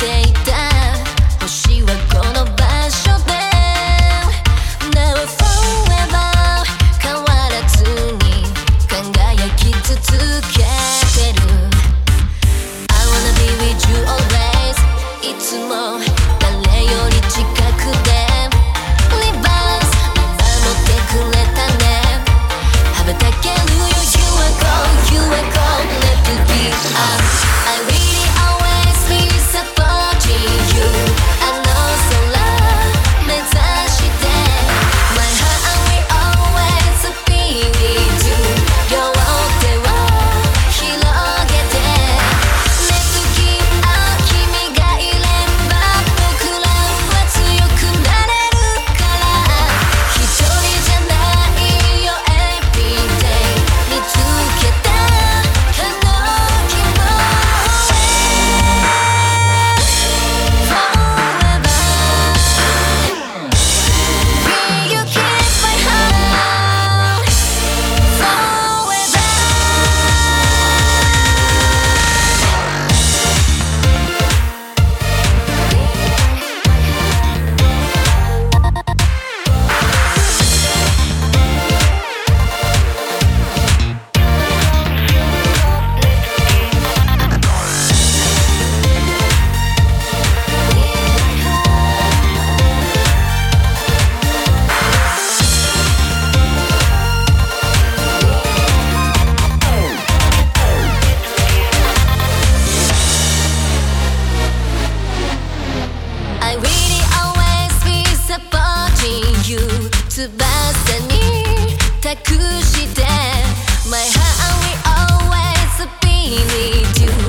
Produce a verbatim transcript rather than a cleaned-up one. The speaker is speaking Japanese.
ていた星はこの場所で Now forever 変わらずに輝き続けてる I wanna be with you always いつも誰より近くで Reverse 守ってくれたね羽ばたけるよ You are gold, you are gold Let it be up I really always be supporting you I know so love 目指して My heart will always be with you 両手を広げて熱き合う君がいれば僕らは強くなれるから一人じゃないよ Everyday 見つけたあの希望Forever Will you keep my heart Forever I really always be supporting you 翼に託して My heart will always be with you